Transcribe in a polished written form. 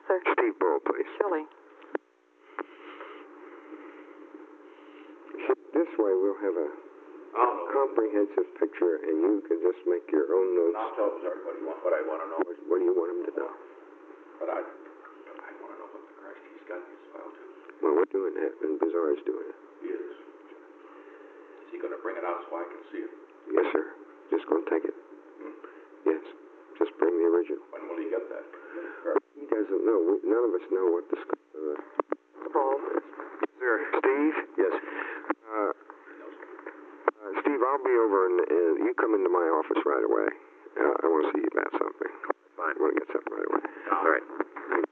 sir. Steve Bull, please. Surely. This way we'll have a comprehensive picture, and you can just make your own notes. I'll tell everybody what I want to know. What do you want them to know? But I want to know what the Christ he's got in his file too. Well, we're doing that, and Bizarre's doing it. He is. Is he going to bring it out so I can see it? Yes, sir. Just go and take it. Yes. Just bring the original. When will he get that? He doesn't know. None of us know what the Paul is. Sir, Steve? Yes. Steve, I'll be over, and you come into my office right away. I want to see you about something. Fine. I want to get something right away. All right.